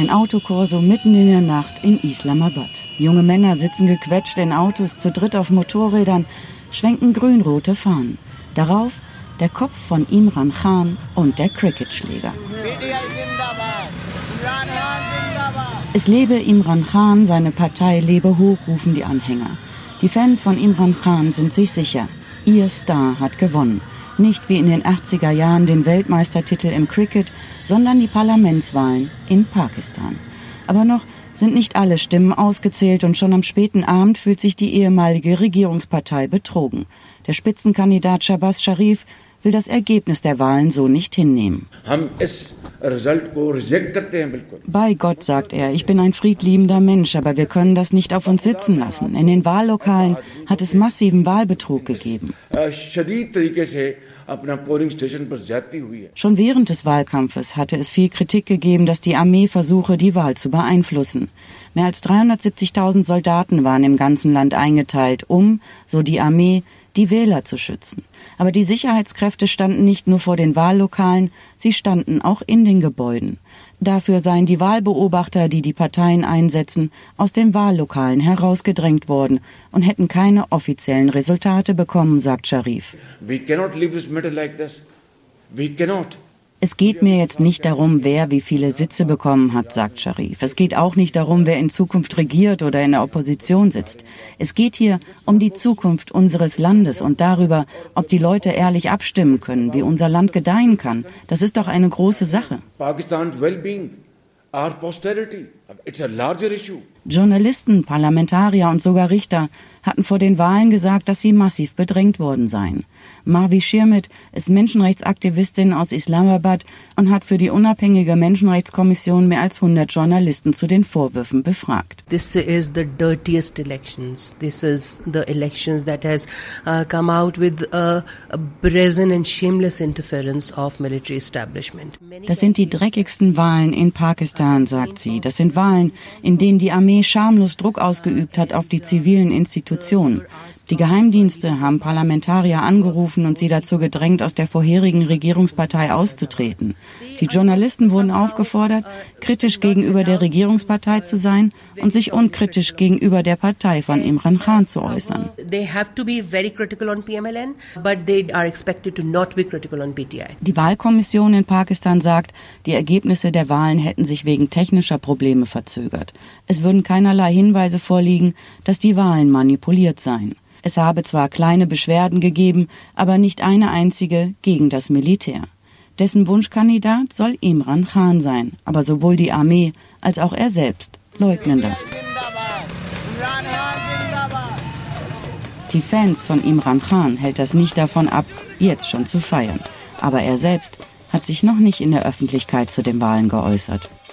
Ein Autokorso mitten in der Nacht in Islamabad. Junge Männer sitzen gequetscht in Autos, zu dritt auf Motorrädern, schwenken grün-rote Fahnen. Darauf der Kopf von Imran Khan und der Cricketschläger. Es lebe Imran Khan, seine Partei lebe hoch, rufen die Anhänger. Die Fans von Imran Khan sind sich sicher, ihr Star hat gewonnen. Nicht wie in den 80er Jahren den Weltmeistertitel im Cricket, sondern die Parlamentswahlen in Pakistan. Aber noch sind nicht alle Stimmen ausgezählt und schon am späten Abend fühlt sich die ehemalige Regierungspartei betrogen. Der Spitzenkandidat Shahbaz Sharif will das Ergebnis der Wahlen so nicht hinnehmen. Bei Gott, sagt er, ich bin ein friedliebender Mensch, aber wir können das nicht auf uns sitzen lassen. In den Wahllokalen hat es massiven Wahlbetrug gegeben. Schon während des Wahlkampfes hatte es viel Kritik gegeben, dass die Armee versuche, die Wahl zu beeinflussen. Mehr als 370.000 Soldaten waren im ganzen Land eingeteilt, so die Armee, die Wähler zu schützen. Aber die Sicherheitskräfte standen nicht nur vor den Wahllokalen, sie standen auch in den Gebäuden. Dafür seien die Wahlbeobachter, die die Parteien einsetzen, aus den Wahllokalen herausgedrängt worden und hätten keine offiziellen Resultate bekommen, sagt Sharif. Es geht mir jetzt nicht darum, wer wie viele Sitze bekommen hat, sagt Sharif. Es geht auch nicht darum, wer in Zukunft regiert oder in der Opposition sitzt. Es geht hier um die Zukunft unseres Landes und darüber, ob die Leute ehrlich abstimmen können, wie unser Land gedeihen kann. Das ist doch eine große Sache. Pakistan's well-being, our posterity, it's a larger issue. Journalisten, Parlamentarier und sogar Richter hatten vor den Wahlen gesagt, dass sie massiv bedrängt worden seien. Marvi Shirmit ist Menschenrechtsaktivistin aus Islamabad und hat für die unabhängige Menschenrechtskommission mehr als 100 Journalisten zu den Vorwürfen befragt. This is the dirtiest elections. This is the elections that has come out with a brazen and shameless interference of military establishment. Das sind die dreckigsten Wahlen in Pakistan, sagt sie. Das sind Wahlen, in denen die Armee schamlos Druck ausgeübt hat auf die zivilen Institutionen. Die Geheimdienste haben Parlamentarier angerufen und sie dazu gedrängt, aus der vorherigen Regierungspartei auszutreten. Die Journalisten wurden aufgefordert, kritisch gegenüber der Regierungspartei zu sein und sich unkritisch gegenüber der Partei von Imran Khan zu äußern. Die Wahlkommission in Pakistan sagt, die Ergebnisse der Wahlen hätten sich wegen technischer Probleme verzögert. Es würden keinerlei Hinweise vorliegen, dass die Wahlen manipuliert seien. Es habe zwar kleine Beschwerden gegeben, aber nicht eine einzige gegen das Militär. Dessen Wunschkandidat soll Imran Khan sein, aber sowohl die Armee als auch er selbst leugnen das. Die Fans von Imran Khan hält das nicht davon ab, jetzt schon zu feiern. Aber er selbst hat sich noch nicht in der Öffentlichkeit zu den Wahlen geäußert.